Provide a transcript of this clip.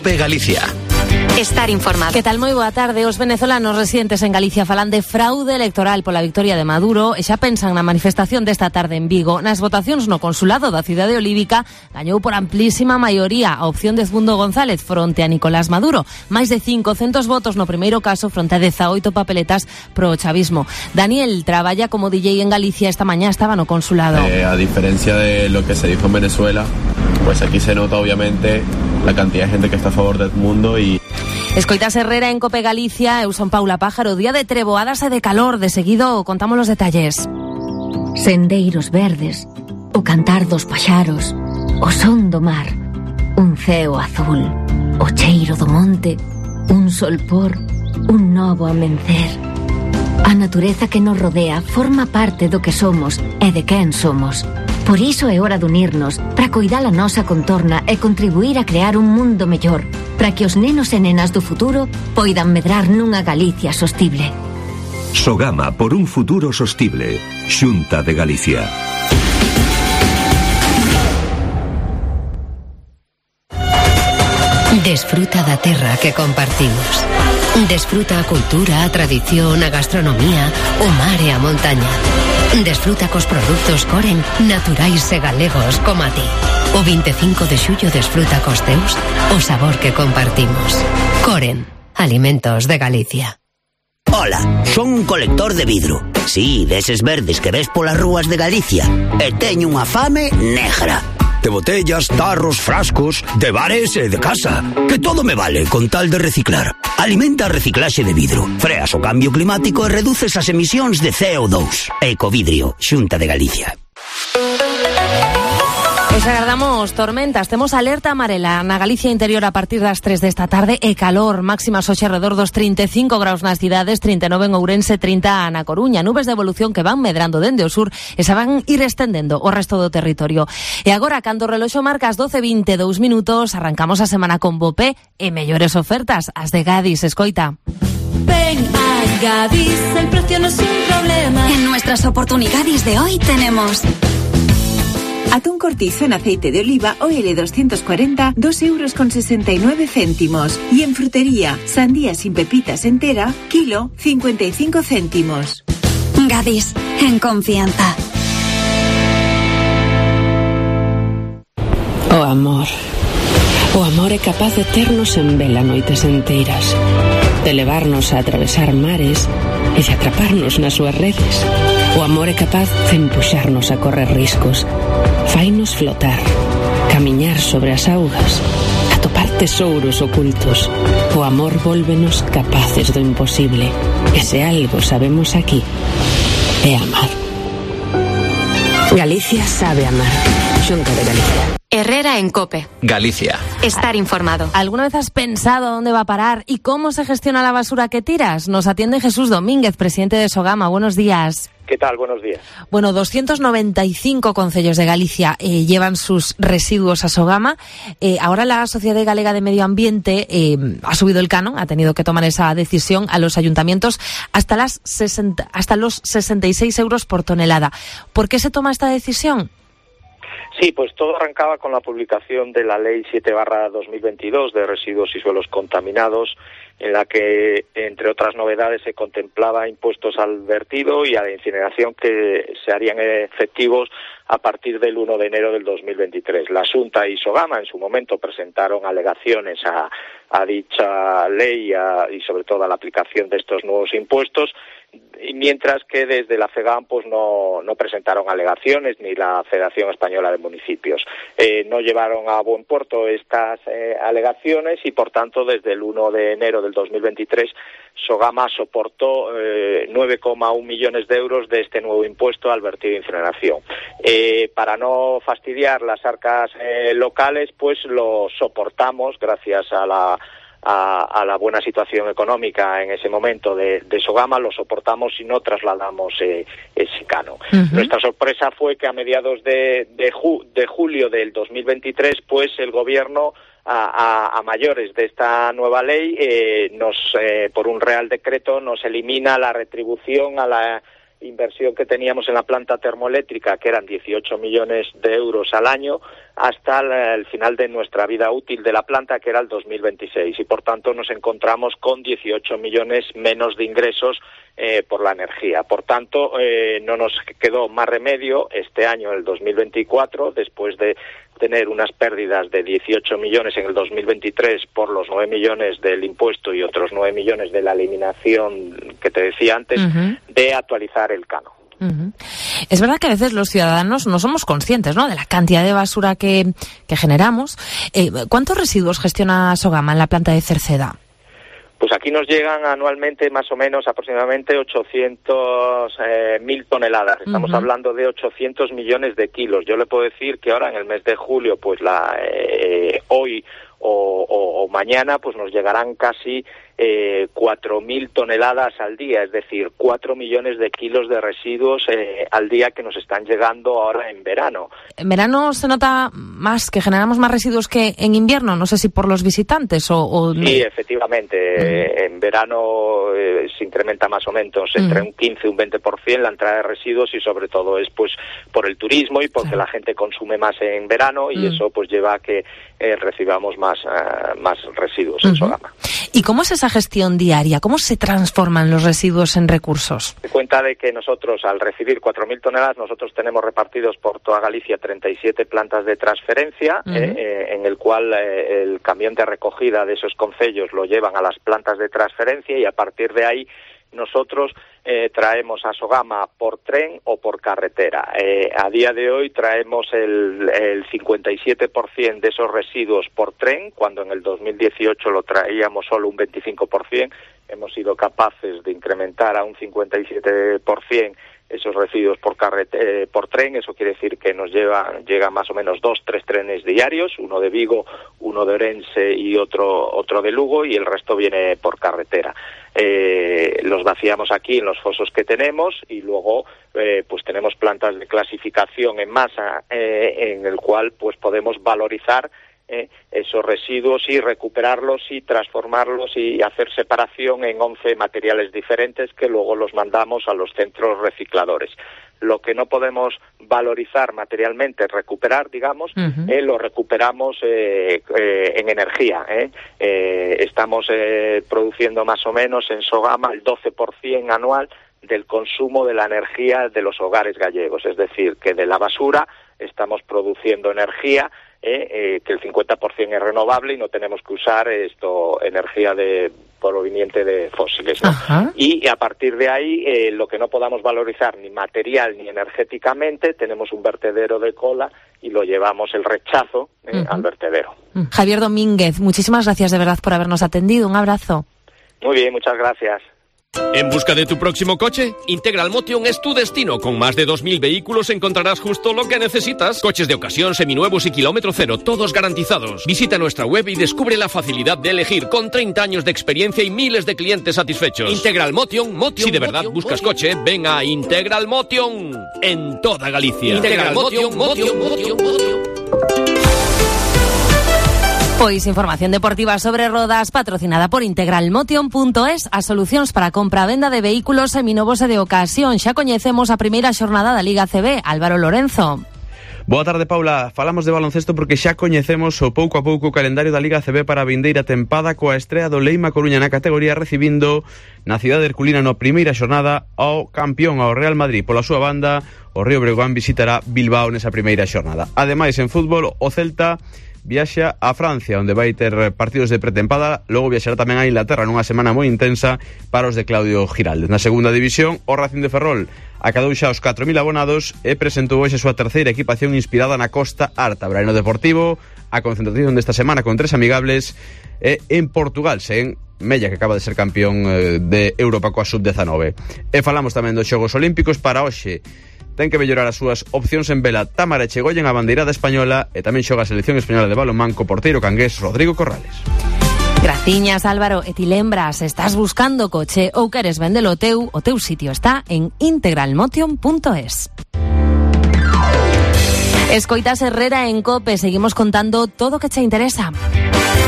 COPE Galicia. Estar informado. Que tal? Moi boa tarde. Os venezolanos residentes en Galicia falan de fraude electoral pola victoria de Maduro e xa pensan na manifestación desta tarde en Vigo. Nas votacións no consulado da cidade olívica gañou por amplísima maioría a opción de Edmundo González fronte a Nicolás Maduro. Máis de 500 votos no primeiro caso fronte a 18 papeletas pro chavismo. Daniel traballa como DJ en Galicia. Esta mañá estaba no consulado. A diferencia de lo que se dijo en Venezuela, pues aquí se nota obviamente la cantidad de gente que está a favor de Edmundo y... Escoitas Herrera en COPE Galicia. Eu son Paula Pájaro. Día de treboadas e de calor. De seguido contamos los detalles. Sendeiros verdes, o cantar dos paxaros, o son do mar, un ceo azul, o cheiro do monte, un solpor, un novo amencer. A natureza que nos rodea forma parte do que somos e de quen somos. Por iso é hora de unirnos para coidar a nosa contorna e contribuir a crear un mundo mellor, para que os nenos e nenas do futuro poidan medrar nunha Galicia sostible. Sogama por un futuro sostible. Xunta de Galicia. Desfruta da terra que compartimos. Desfruta a cultura, a tradición, a gastronomía, o mar e a montaña. Desfruta cos produtos Coren, naturais e galegos como a ti. O 25 de xullo desfruta cos teus o sabor que compartimos. Coren, alimentos de Galicia. Hola, son un colector de vidro. Sí, deses verdes que ves polas rúas de Galicia. E teño unha fame negra. De botellas, tarros, frascos, de bares e de casa. Que todo me vale con tal de reciclar. Alimenta a reciclaxe de vidro. Freas o cambio climático e reduces as emisións de CO2. Ecovidrio, Xunta de Galicia. Pois agardamos tormentas. Temos alerta amarela na Galicia interior a partir das 3 desta tarde e calor. Máximas hoxe alrededor dos 35 graus nas cidades, 39 en Ourense, 30 na Coruña. Nubes de evolución que van medrando dende o sur e se van ir estendendo o resto do territorio. E agora, cando o reloxo marca as 12:22 minutos, arrancamos a semana con Bopé e mellores ofertas, as de Gadis. Escoita. Ven a Gadis, el precio no es un problema. En nuestras oportunidades de hoy tenemos... Atún cortizo en aceite de oliva OL 240, 2,69 €. Y en frutería, sandía sin pepitas entera, kilo, 55 céntimos. Gadis, en confianza. O amor. O amor é capaz de ternos en vela noites enteiras, de levarnos a atravesar mares e de atraparnos nas súas redes. O amor é capaz de empuxarnos a correr riscos, fainos flotar, camiñar sobre as augas, atopar tesouros ocultos. O amor vólvenos capaces do imposible. E se algo sabemos aquí, é amar. Galicia sabe amar. Xunta de Galicia. Herrera en COPE. Galicia. Estar informado. ¿Alguna vez has pensado a dónde va a parar y cómo se gestiona la basura que tiras? Nos atiende Jesús Domínguez, presidente de Sogama. Buenos días. ¿Qué tal? Buenos días. Bueno, 295 concellos de Galicia llevan sus residuos a Sogama. Ahora la Sociedad Galega de Medio Ambiente ha subido el canon, ha tenido que tomar esa decisión a los ayuntamientos hasta los 66 euros por tonelada. ¿Por qué se toma esta decisión? Sí, pues todo arrancaba con la publicación de la Ley 7/2022 de residuos y suelos contaminados, en la que, entre otras novedades, se contemplaba impuestos al vertido y a la incineración que se harían efectivos a partir del 1 de enero del 2023. La Xunta y Sogama en su momento presentaron alegaciones a dicha ley y sobre todo a la aplicación de estos nuevos impuestos, y mientras que desde la FEGAM pues no presentaron alegaciones, ni la Federación Española de Municipios. No llevaron a buen puerto estas alegaciones y, por tanto, desde el 1 de enero del 2023, Sogama soportó 9,1 millones de euros de este nuevo impuesto al vertido de incineración. Para no fastidiar las arcas locales, pues lo soportamos gracias a la buena situación económica en ese momento de Sogama, lo soportamos y no trasladamos ese canon. Nuestra sorpresa fue que a mediados de julio del 2023, pues el Gobierno, a mayores de esta nueva ley, por un Real Decreto, nos elimina la retribución a la inversión que teníamos en la planta termoeléctrica, que eran 18 millones de euros al año, hasta el final de nuestra vida útil de la planta, que era el 2026, y por tanto nos encontramos con 18 millones menos de ingresos por la energía. Por tanto, no nos quedó más remedio este año, el 2024, después de tener unas pérdidas de 18 millones en el 2023 por los 9 millones del impuesto y otros 9 millones de la eliminación que te decía antes, de actualizar el canon. Es verdad que a veces los ciudadanos no somos conscientes, ¿no?, de la cantidad de basura que generamos. ¿Cuántos residuos gestiona Sogama en la planta de Cerceda? Pues aquí nos llegan anualmente más o menos aproximadamente 800.000 toneladas. Estamos hablando de 800 millones de kilos. Yo le puedo decir que ahora en el mes de julio, pues hoy o mañana, pues nos llegarán casi 4.000 toneladas al día, es decir, 4 millones de kilos de residuos al día que nos están llegando ahora en verano. ¿En verano se nota más, que generamos más residuos que en invierno? No sé si por los visitantes o... Sí, efectivamente. En verano se incrementa más o menos entre un 15 y un 20% la entrada de residuos, y sobre todo es pues por el turismo y porque la gente consume más en verano, y eso pues lleva a que recibamos más residuos en Sogama. ¿Y cómo es esa gestión diaria? ¿Cómo se transforman los residuos en recursos? Se cuenta de que nosotros, al recibir 4.000 toneladas, nosotros tenemos repartidos por toda Galicia 37 plantas de transferencia, en el cual el camión de recogida de esos concellos lo llevan a las plantas de transferencia, y a partir de ahí nosotros traemos a Sogama por tren o por carretera. A día de hoy traemos el 57% de esos residuos por tren, cuando en el 2018 lo traíamos solo un 25%. Hemos sido capaces de incrementar a un 57% esos residuos por tren. Eso quiere decir que nos llegan más o menos 2-3 trenes diarios, uno de Vigo, uno de Orense y otro de Lugo, y el resto viene por carretera. Los vaciamos aquí en los fosos que tenemos, y luego pues tenemos plantas de clasificación en masa, en el cual pues podemos valorizar esos residuos y recuperarlos y transformarlos y hacer separación en 11 materiales diferentes, que luego los mandamos a los centros recicladores. Lo que no podemos valorizar materialmente, recuperar, digamos, lo recuperamos en energía. Estamos produciendo más o menos en Sogama el 12% anual del consumo de la energía de los hogares gallegos. Es decir, que de la basura estamos produciendo energía, que el 50% es renovable, y no tenemos que usar energía proveniente de fósiles, ¿no? Y a partir de ahí, lo que no podamos valorizar ni material ni energéticamente, tenemos un vertedero de cola y lo llevamos el rechazo al vertedero. Javier Domínguez, muchísimas gracias de verdad por habernos atendido. Un abrazo. Muy bien, muchas gracias. ¿En busca de tu próximo coche? Integral Motion es tu destino. Con más de 2.000 vehículos encontrarás justo lo que necesitas. Coches de ocasión, seminuevos y kilómetro cero, todos garantizados. Visita nuestra web y descubre la facilidad de elegir, con 30 años de experiencia y miles de clientes satisfechos. Integral Motion. Si de verdad buscas coche, ven a Integral Motion. En toda Galicia. Integral Motion. Pois información deportiva sobre rodas patrocinada por integralmotion.es, as solucións para a compra e venda de vehículos seminovos e de ocasión. Xa coñecemos a primeira xornada da Liga CB. Álvaro Lorenzo. Boa tarde, Paula. Falamos de baloncesto porque xa coñecemos o pouco a pouco o calendario da Liga CB para a vindeira tempada, coa estrea do Leima Coruña na categoría, recibindo na cidade herculina na primeira xornada ao campeón, ao Real Madrid. Pola súa banda, o Río Breogán visitará Bilbao nesa primeira xornada. Ademais, en fútbol, o Celta viaxa a Francia, onde vai ter partidos de pretempada. Logo viaxará tamén a Inglaterra nunha semana moi intensa para os de Claudio Giraldez. Na segunda división, o Racing de Ferrol acadou xa os 4.000 abonados e presentou hoxe a súa terceira equipación inspirada na Costa Ártabra. No Deportivo, a concentración desta semana con 3 amigables en Portugal, sen Mella, que acaba de ser campeón de Europa coa Sub-19. E falamos tamén dos Xogos Olímpicos. Para hoxe ten que mellorar as súas opcións en vela Támara Echegoyen, a bandeirada española, e tamén xoga a selección española de balonmán co porteiro cangués Rodrigo Corrales. Graciñas, Álvaro. E ti lembras, estás buscando coche ou queres vendelo o teu sitio está en integralmotion.es. Escoitas Herrera en COPE, seguimos contando todo o que che interesa.